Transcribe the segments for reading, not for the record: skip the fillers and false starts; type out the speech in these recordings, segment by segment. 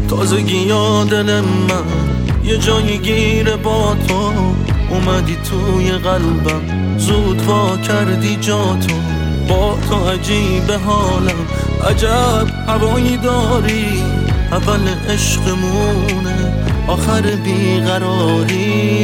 تازگی دل من یه جایی گیره با تو، اومدی توی قلبم زود وا کردی جاتو. با تو عجیب حالم، عجب هوایی داری، اول عشقمونه آخر بیقراری.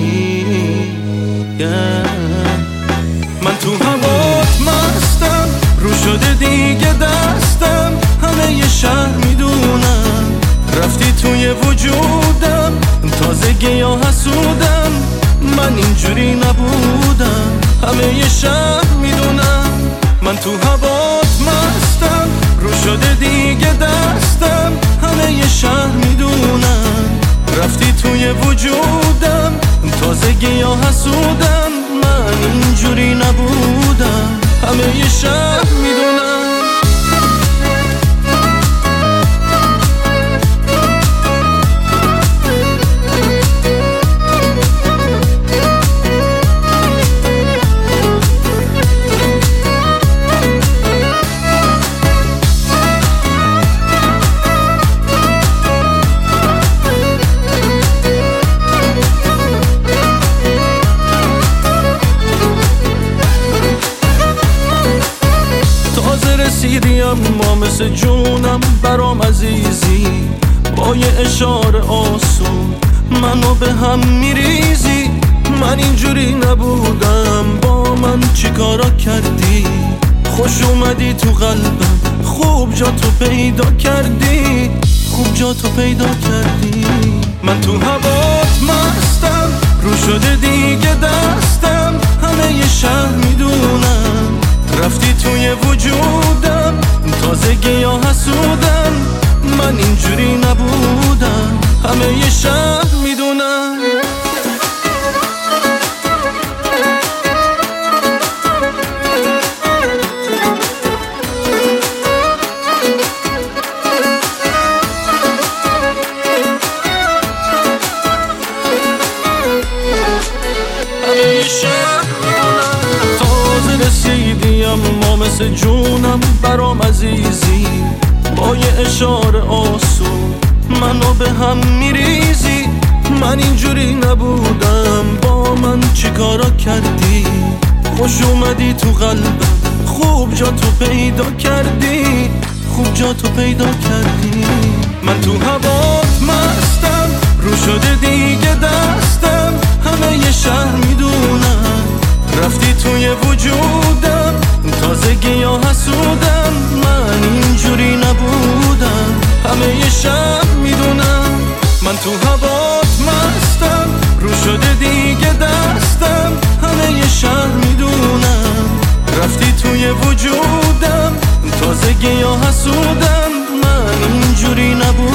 من تو هوات مستم، رو شده دیگه دستم، همه یه شهر میدونم رفتی توی وجودم. تازگی ها حسودم، من اینجوری نبودم، همه یه شهر میدونم. من تو هوات مستم، رو شده دیگه دستم، همه یه شهر میدونم رفتی توی وجودم. تازگی ها حسودم، من اینجوری نبودم، همه یه شهر میدونم. رسیدی اما مثل جونم برام عزیزی، با یه اشاره آسون منو به هم میریزی. من اینجوری نبودم، با من چی کارا کردی؟ خوش اومدی تو قلبم، خوب جا تو پیدا کردی، خوب جا تو پیدا کردی. من تو هوات مستم، رو شده دیگه دستم، همه یه شهر میدونم رفتی توی وجودم. تازگی ها حسودم، من اینجوری نبودم، همه یه شهر میدونم. همه یه شهر میدونم. تازه رسیدی اما مثل جونم برام عزیزی، با یه اشاره آسون منو به هم میریزی. من اینجوری نبودم، با من چی کارا کردی؟ خوش اومدی تو قلبم، خوب جا تو پیدا کردی، خوب جا تو پیدا کردی. من تو هوات مستم، رو شده دیگه دستم، همه یه شهر میدونم رفتی توی وجودم. تازگی ها حسودم، من اینجوری نبودم، همه یه شهر میدونم. من تو هوات مستم، رو شده دیگه دستم، همه یه شهر میدونم رفتی توی وجودم. تازگی ها حسودم، من اینجوری نبودم.